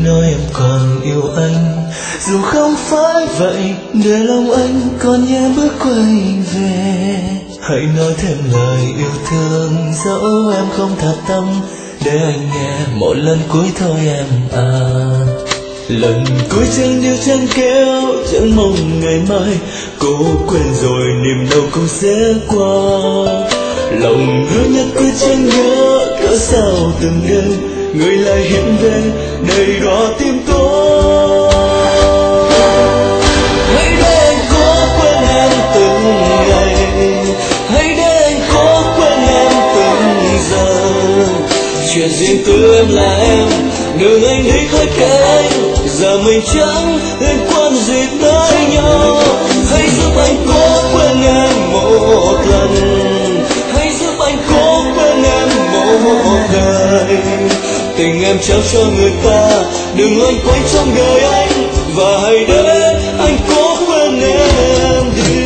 nói em còn yêu anh, dù không phải vậy để lòng anh còn nhớ bước quay về. Hãy nói thêm lời yêu thương dẫu em không thật tâm, để anh nghe một lần cuối thôi em à. Lần cuối chẳng điệu chẳng kéo, chẳng mong ngày mai cô quên rồi niềm đau cũng sẽ qua. Lòng hứa nhất quyết chẳng nhớ cỡ sao từng đêm người lại hiện về đầy đọa tim tôi. Hãy để anh cố quên em từng ngày, hãy để anh cố quên em từng giờ. Chuyện riêng tư em là em, đừng anh đi khỏi cánh, giờ mình chẳng liên quan gì tới nhau. Hãy giúp anh cố quên em một lần, hãy giúp anh cố quên em một đời. Tình em trao cho người ta, đừng loanh quanh trong đời anh, và hãy để anh cố quên em đi.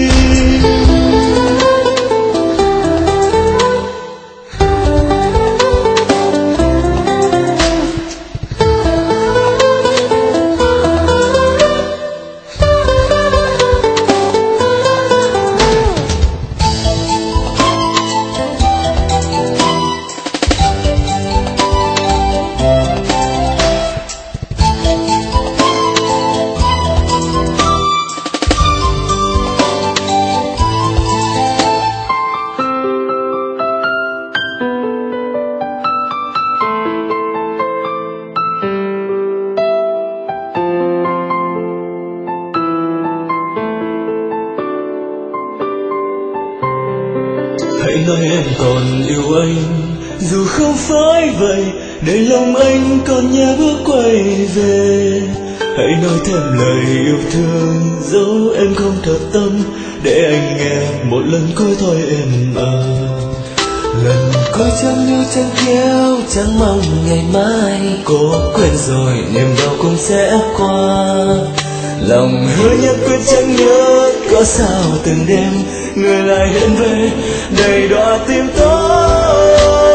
Hãy nói em còn yêu anh, dù không phải vậy để lòng anh còn nhớ bước quay về. Hãy nói thêm lời yêu thương dẫu em không thật tâm, để anh nghe một lần cuối thôi em à. Lần cuối chẳng yêu chẳng kéo, chẳng mong ngày mai cô quên rồi niềm đau cũng sẽ qua. Lòng hứa nhất quyết chẳng nhớ có sao từng đêm người lại hiện về đầy đọa tim tôi.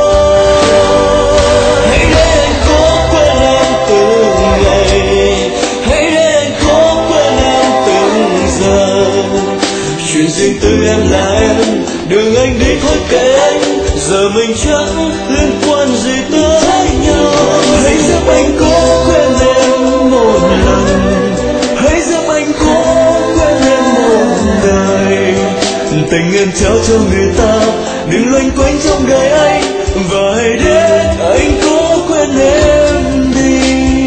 Hãy để anh cố quên em từng ngày, hãy để anh cố quên em từng giờ. Chuyện riêng tư em là em, đừng anh đi khỏi cánh, giờ mình chẳng liên quan gì tới nhau. Hãy giúp anh cố quên em một lần, hãy giúp anh cố quên em một đời. Tình em trao cho người ta, đừng loanh quanh trong đời anh, và hãy để anh cố quên em đi.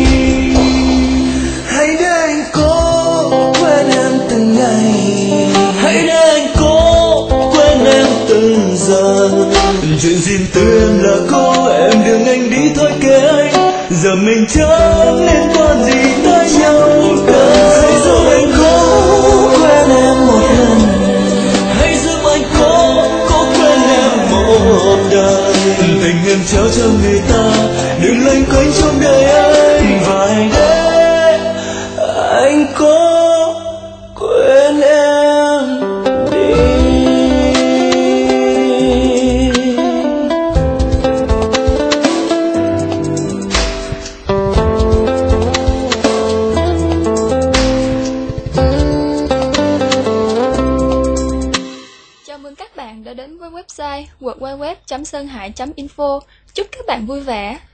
Hãy để anh cố quên em từng ngày, hãy để anh cố quên em từng giờ. Chuyện riêng tư em là cô, em đừng anh đi thôi kệ anh, giờ mình chẳng liên quan gì tới nhau cả. Hãy giúp anh cố quên em một lần, hãy giúp anh cố quên em một đời. Tình em trao cho người ta, đừng loanh quanh trong đời anh, và hãy để anh cố quên em đi. Chào mừng các bạn đã đến với website www.sonhai.info. Chúc các bạn vui vẻ.